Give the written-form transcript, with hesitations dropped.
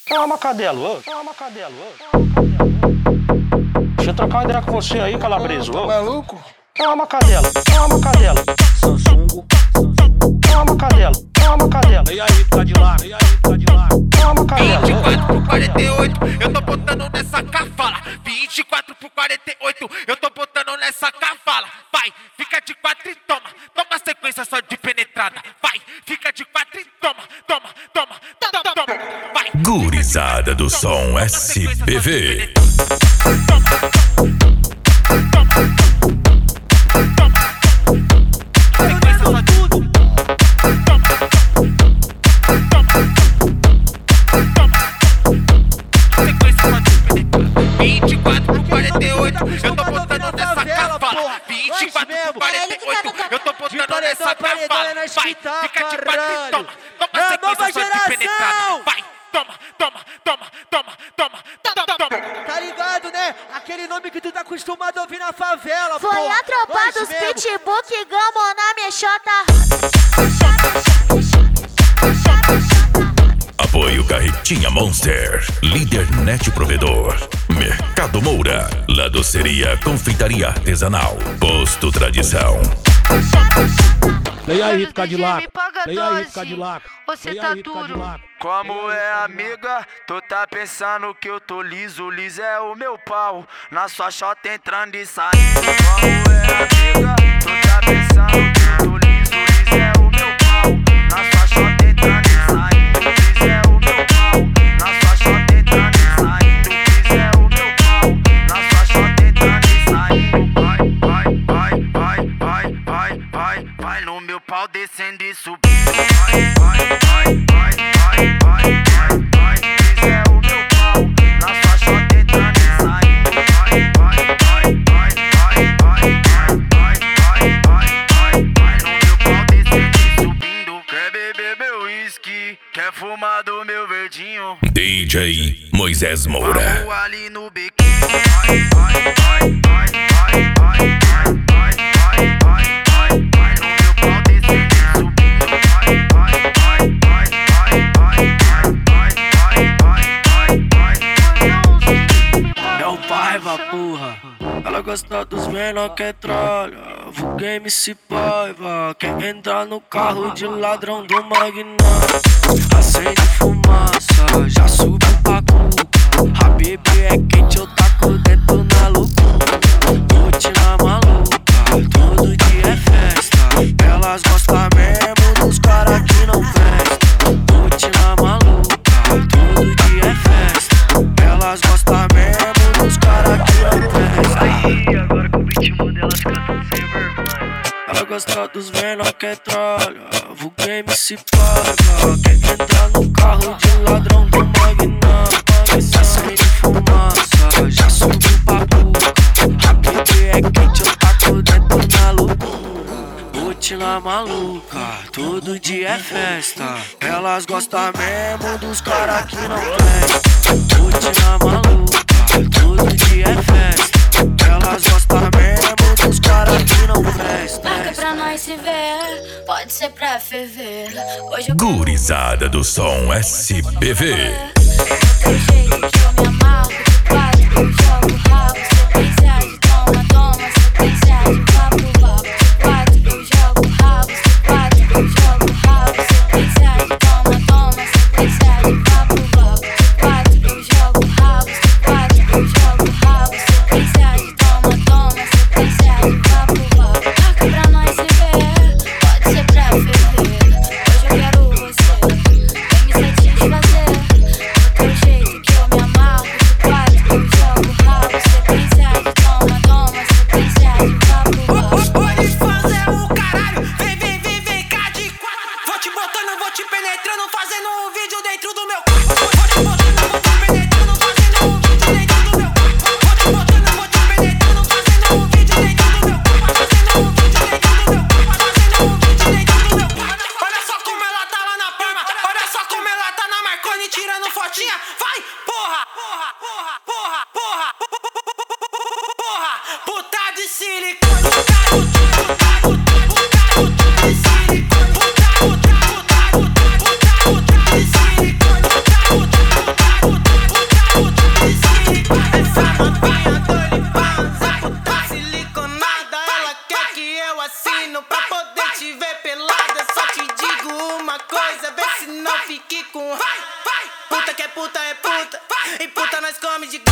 Calma, cadelo, ô. Calma, cadelo, ô. Deixa eu trocar uma ideia com você aí, calabreso, ô. Tá maluco? Calma, cadelo, calma, cadelo. Samsungo, calma, cadelo, calma, cadelo. E aí, tá de lá, e aí, tá de lá. Calma, cadelo. 24 por 48, eu tô botando nessa cavala. 24 por 48, eu tô botando nessa cavala. Vai, fica de 4 e toma. Toma sequência só de penetrada. Vai, fica de 4 e toma. Toma, toma, toma, toma. Vai. Gurizada do som SPV. Eu tô botando nessa cavala. 24 por 48, eu tô botando nessa cavala. Vai, fica de 4 e toma. Toma sequência só de penetrada. Vai, toma, toma, toma, toma, toma, toma. Tá ligado, né? Aquele nome que tu tá acostumado a ouvir na favela, pô. Foi a tropa dos pitbull que gamou na mexota. Apoio Carretinha Monster, Líder Net Provedor, Mercado Moura, Ladoceria Confeitaria Artesanal, Posto Tradição. E aí, fica de lá. Me paga E aí, 12. fica de lá. Você tá duro. Como é, amiga? Tu tá pensando que eu tô liso? Liso é o meu pau, na sua chota entrando e saindo. Como é, amiga? Tu tá pensando que eu tô liso? Liso é o meu pau, na sua chota entrando e saindo. Liso é o meu pau, na sua chota entrando e saindo. Liso é o meu pau, na sua chota entrando e saindo. Vai no meu pau descendo e subindo. Vai. Isso é o meu pau, na sua chota entrando e saindo. Vai no meu pau descendo e subindo. Quer beber meu whisky? Quer fumar do meu verdinho? DJ Moisés Moura. Vamos ali no bequinho. Porra, ela gosta dos menor que trolha. Vulguei MC Paiva. Quer entrar no carro de ladrão do magnata. Acende fumaça, já subiu pra cuca. A bebê é quente, eu taco dentro na loucura. Rotina maluca, todo dia é festa. Elas gostam mesmo dos caras que não prestam. Rotina maluca, todo dia é festa. Elas gostam mesmo dos caras que não prestam. Aí, agora com o ritmo delas cantando sem vergonha. Ela gosta dos menor que trolha. Vulguei MC Paiva. Quer entrar no carro de ladrão do magnata. Acende fumaça, já subiu pra cuca. A bebê é quente, eu taco dentro na loucura. Rotina maluca, todo dia é festa. Elas gostam mesmo dos caras que não prestam. Rotina maluca, todo dia é festa. Elas gostam mesmo dos caras que não prestam. Marca pra nós se ver, pode ser pra ferver. Hoje eu Gurizada do som SPV. tem jeito que eu me amarro. De 4 eu jogo rabo. Sequência de toma, sequência de vapo. De 4 eu jogo rabo. De 4 eu jogo rabo. Sequência de toma, sequência de vapo. De 4 eu jogo rabo. De 4 eu jogo rabo. Sequência de toma, sequência de vapo. Marca pra nós se ver, pode ser pra ferver. Hoje eu quero você, vem me satisfazer. Do teu jeito que eu me amarro. De 4 eu jogo rabo. Sequência de toma, sequência de vapo. Pode fazer o caralho, vem cá de 4. Vou te botando, vou te penetrando, fazendo um vídeo dentro do meu quarto. Vou te botando, vou te penetrando, fazendo um vídeo dentro do meu quarto. Vou te botando, vou te penetrando, fazendo um vídeo dentro do meu quarto. Fazendo um vídeo dentro do meu quarto, fazendo um vídeo dentro do meu quarto. Olha só como ela tá lá na palma, olha só como ela tá na Marconi tirando fotinha. Vai, porra, puta de silicone, puta de silicone. com. Puta que é puta, e puta nós come de